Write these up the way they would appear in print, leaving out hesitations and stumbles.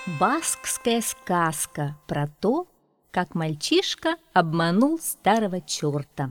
Баскская сказка про то, как мальчишка обманул старого черта.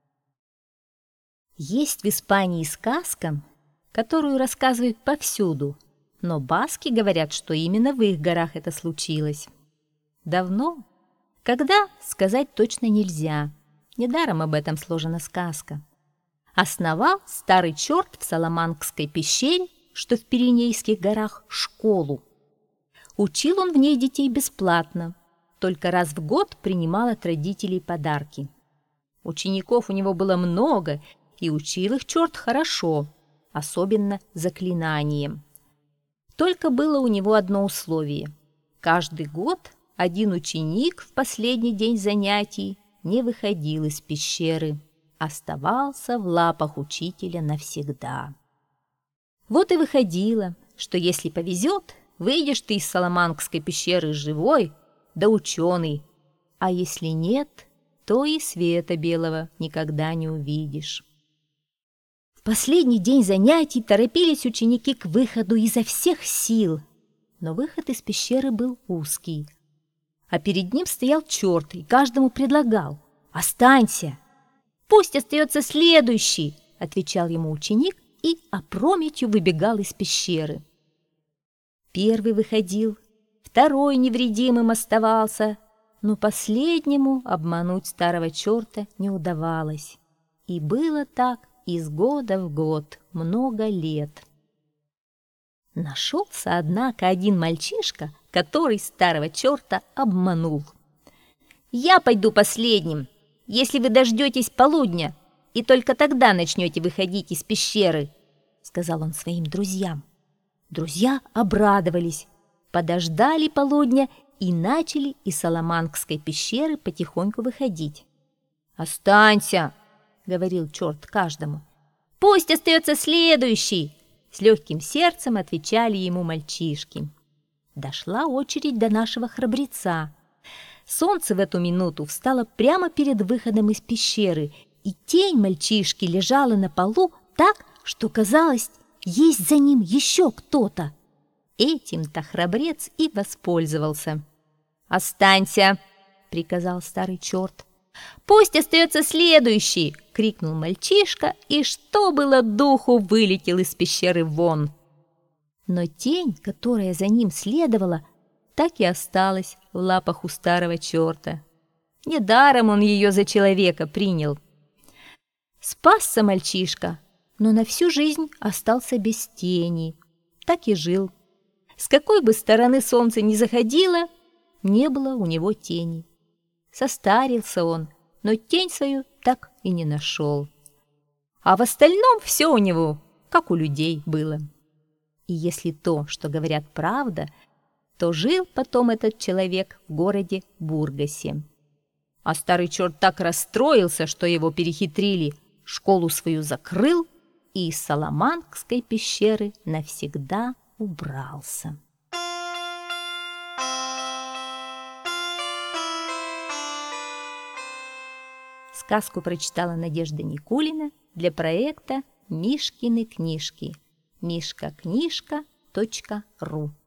Есть в Испании сказка, которую рассказывают повсюду, но баски говорят, что именно в их горах это случилось. Давно, когда, сказать точно нельзя, недаром об этом сложена сказка. Основал старый черт в Саламанкской пещере, что в Пиренейских горах, школу. Учил он в ней детей бесплатно, только раз в год принимал от родителей подарки. Учеников у него было много, и учил их черт хорошо, особенно заклинанием. Только было у него одно условие. Каждый год один ученик в последний день занятий не выходил из пещеры, оставался в лапах учителя навсегда. Вот и выходило, что если повезет, выйдешь ты из Саламанкской пещеры живой, да ученый, а если нет, то и света белого никогда не увидишь. В последний день занятий торопились ученики к выходу изо всех сил, но выход из пещеры был узкий, а перед ним стоял черт и каждому предлагал: «Останься!» «Пусть остается следующий!» — отвечал ему ученик и опрометью выбегал из пещеры. Первый выходил, второй невредимым оставался, но последнему обмануть старого черта не удавалось. И было так из года в год, много лет. Нашелся, однако, один мальчишка, который старого черта обманул. «Я пойду последним, если вы дождетесь полудня, и только тогда начнете выходить из пещеры», — сказал он своим друзьям. Друзья обрадовались, подождали полудня и начали из Саламанкской пещеры потихоньку выходить. «Останься!» — говорил черт каждому. «Пусть остается следующий!» — с легким сердцем отвечали ему мальчишки. Дошла очередь до нашего храбреца. Солнце в эту минуту встало прямо перед выходом из пещеры, и тень мальчишки лежала на полу так, что казалось, есть за ним еще кто-то. Этим-то храбрец и воспользовался. «Останься!» — приказал старый черт. «Пусть остается следующий!» — крикнул мальчишка, и что было духу, вылетел из пещеры вон. Но тень, которая за ним следовала, так и осталась в лапах у старого черта. Недаром он ее за человека принял. Спасся мальчишка, но на всю жизнь остался без тени. Так и жил. С какой бы стороны солнце ни заходило, не было у него тени. Состарился он, но тень свою так и не нашел. А в остальном все у него, как у людей, было. И если то, что говорят, правда, то жил потом этот человек в городе Бургасе. А старый черт так расстроился, что его перехитрили, школу свою закрыл и из Саламанкской пещеры навсегда убрался. Сказку прочитала Надежда Никулина для проекта «Мишкины книжки» mishkaknижка.ру.